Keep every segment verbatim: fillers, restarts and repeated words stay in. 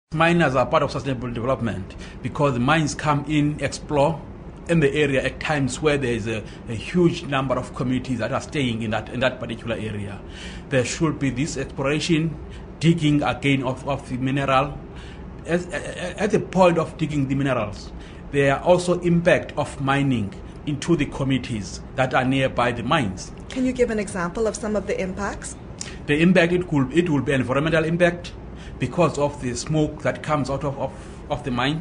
Miners are part of sustainable development because the mines come in, explore in the area at times where there is a, a huge number of communities that are staying in that in that particular area. There should be this exploration, digging again of, of the mineral. As, at the point of digging the minerals, there are also impact of mining into the communities that are nearby the mines. Can you give an example of some of the impacts? The impact, it could it will be environmental impact because of the smoke that comes out of, of, of the mine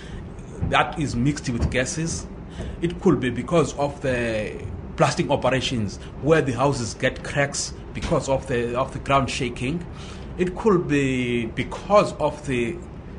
that is mixed with gases. It could be because of the blasting operations where the houses get cracks because of the of the ground shaking. It could be because of the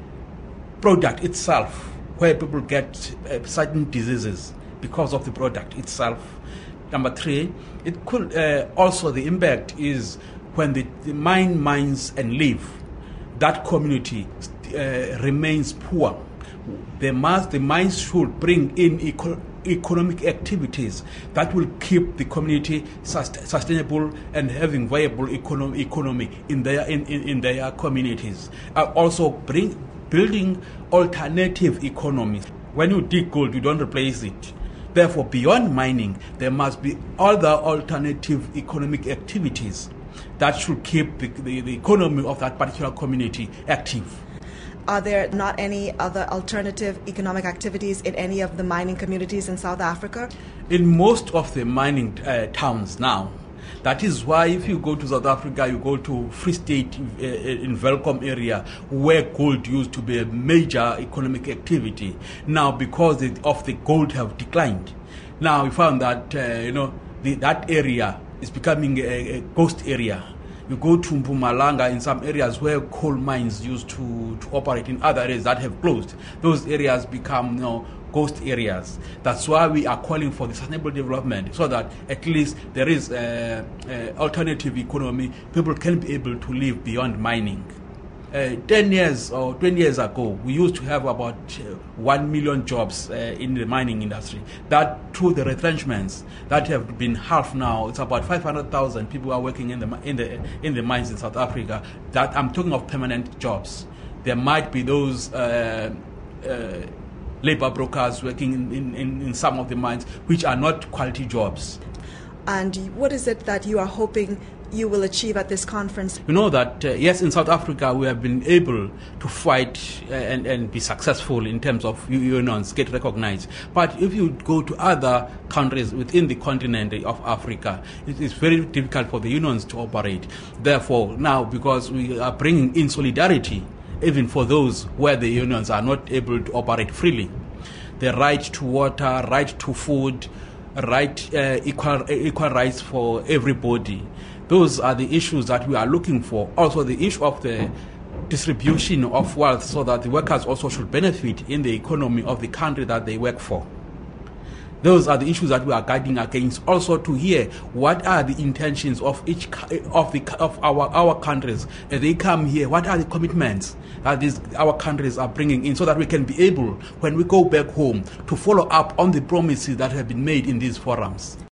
product itself where people get uh, certain diseases because of the product itself. Number three, it could uh, also the impact is when the, the mine mines and leave, that community uh, remains poor. They must, the mines should bring in eco economic activities that will keep the community sust sustainable and having viable econo economy in their in, in, in their communities. Uh, also bring building alternative economies. When you dig gold, you don't replace it. Therefore, beyond mining, there must be other alternative economic activities that should keep the, the, the economy of that particular community active. Are there not any other alternative economic activities in any of the mining communities in South Africa? In most of the mining uh, towns now. That is why if you go to South Africa, you go to Free State uh, in Welkom area, where gold used to be a major economic activity. Now, because of the gold have declined, now we found that uh, you know the, that area is becoming a, a ghost area. You go to Mpumalanga in some areas where coal mines used to, to operate, in other areas that have closed. Those areas become you know, ghost areas. That's why we are calling for the sustainable development, so that at least there is a, a alternative economy. People can be able to live beyond mining. Uh, ten years or twenty years ago, we used to have about uh, one million jobs uh, in the mining industry. That through the retrenchments that have been half now, it's about five hundred thousand people are working in the in the in the mines in South Africa. That I'm talking of permanent jobs. There might be those uh, uh, labor brokers working in, in, in some of the mines, which are not quality jobs. And what is it that you are hoping you will achieve at this conference? You know that, uh, yes, in South Africa we have been able to fight uh, and, and be successful in terms of unions, get recognized. But if you go to other countries within the continent of Africa, it is very difficult for the unions to operate. Therefore, now, because we are bringing in solidarity, even for those where the unions are not able to operate freely, the right to water, right to food, right, uh, equal, equal rights for everybody. Those are the issues that we are looking for. Also, the issue of the distribution of wealth, so that the workers also should benefit in the economy of the country that they work for. Those are the issues that we are guiding against. Also, to hear what are the intentions of each of the of our our countries as they come here. What are the commitments that these our countries are bringing in, so that we can be able, when we go back home, to follow up on the promises that have been made in these forums.